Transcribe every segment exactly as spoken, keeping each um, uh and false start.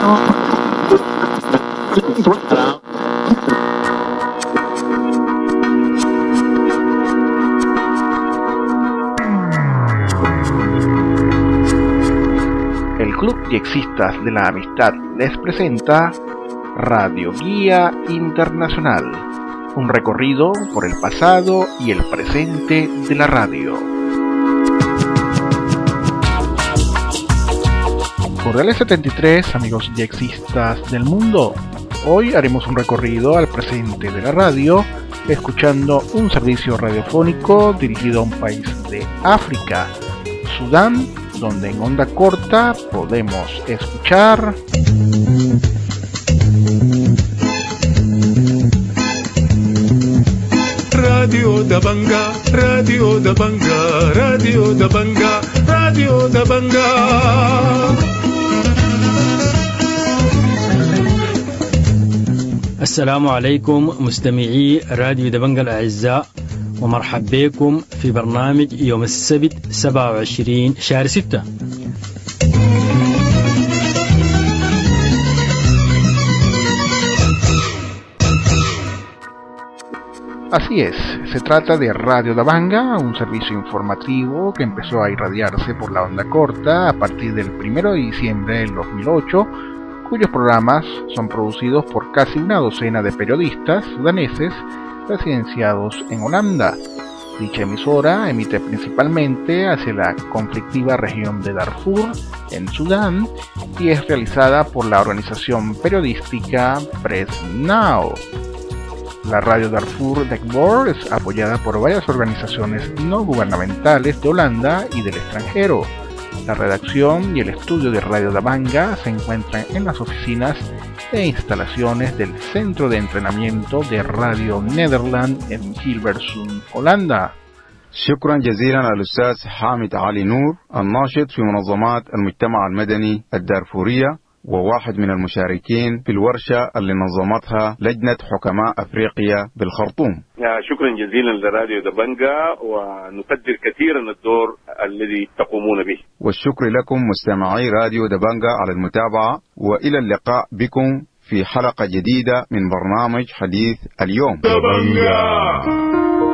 El Club Diexistas de la Amistad les presenta Radio Guía Internacional, un recorrido por el pasado y el presente de la radio. Cordiales setenta y tres, amigos diexistas del mundo. Hoy haremos un recorrido al presente de la radio, escuchando un servicio radiofónico dirigido a un país de África, Sudán, donde en onda corta podemos escuchar Radio Dabanga, Radio Dabanga, Radio Dabanga, Radio Dabanga. السلام عليكم مستمعي راديو دبنجة الأعزاء، ومرحب بكم في برنامج يوم السبت سبعة وعشرين شهر ستة. Así es, se trata de Radio Dabanga, un servicio informativo que empezó a irradiarse por la onda corta a partir del primero de diciembre del dos mil ocho, cuyos programas son producidos por casi una docena de periodistas sudaneses residenciados en Holanda. Dicha emisora emite principalmente hacia la conflictiva región de Darfur, en Sudán, y es realizada por la organización periodística Press Now. La radio Darfur Dekbor es apoyada por varias organizaciones no gubernamentales de Holanda y del extranjero. La redacción y el estudio de Radio Dabanga se encuentran en las oficinas e instalaciones del Centro de Entrenamiento de Radio Nederland en Hilversum, Holanda. شكرا جزيلا للأستاذ حامد علي نور، الناشط في منظمات المجتمع المدني الدارفورية وواحد من المشاركين في الورشة اللي نظمتها لجنة حكماء أفريقيا بالخرطوم. شكرا جزيلا لراديو دبنجة، ونقدر كثيرا الدور الذي تقومون به. والشكر لكم مستمعي راديو دبنجة على المتابعة، وإلى اللقاء بكم في حلقة جديدة من برنامج حديث اليوم. دبنجة.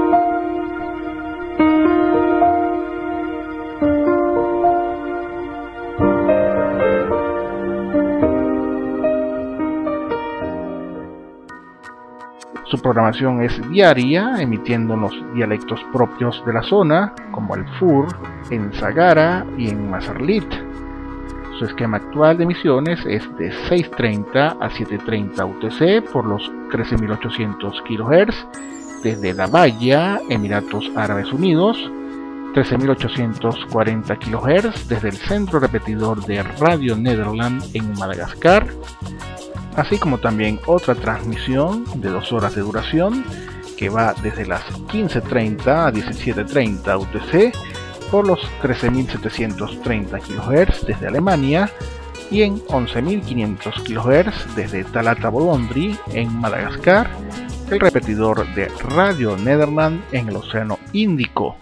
Su programación es diaria, emitiendo en los dialectos propios de la zona, como el Fur, en Zagara y en Mazarlit. Su esquema actual de emisiones es de seis treinta a siete treinta U T C por los trece mil ochocientos kilohertz desde Dabaya, Emiratos Árabes Unidos, trece mil ochocientos cuarenta kilohertz desde el centro repetidor de Radio Nederland en Madagascar, así como también otra transmisión de dos horas de duración que va desde las quince treinta a diecisiete treinta U T C por los trece mil setecientos treinta kilohertz desde Alemania y en once mil quinientos kilohertz desde Talata Bolondri en Madagascar, el repetidor de Radio Nederland en el Océano Índico.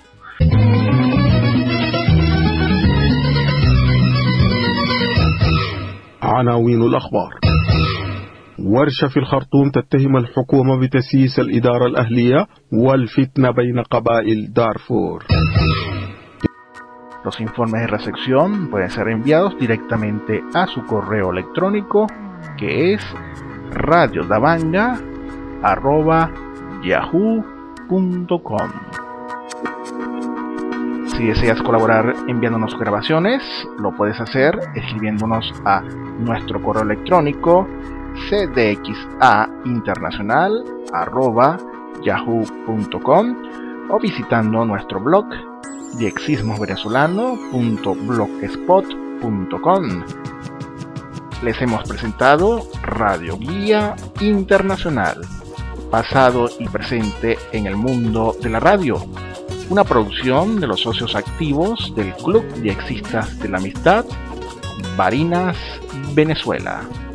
عناوين الأخبار. ورشة في الخرطوم تتهم الحكومة بتسييس الإدارة الأهلية والفتنة بين قبائل دارفور. Los informes de recepción pueden ser enviados directamente a su correo electrónico, que es radiodabanga arroba yahoo punto com. Si deseas colaborar enviándonos grabaciones, lo puedes hacer escribiéndonos a nuestro correo electrónico c d x a internacional arroba yahoo punto com o visitando nuestro blog diexismosvenezolano punto blogspot punto com. Les hemos presentado Radio Guía Internacional, pasado y presente en el mundo de la radio, una producción de los socios activos del Club Diexistas de la Amistad, Barinas, Venezuela.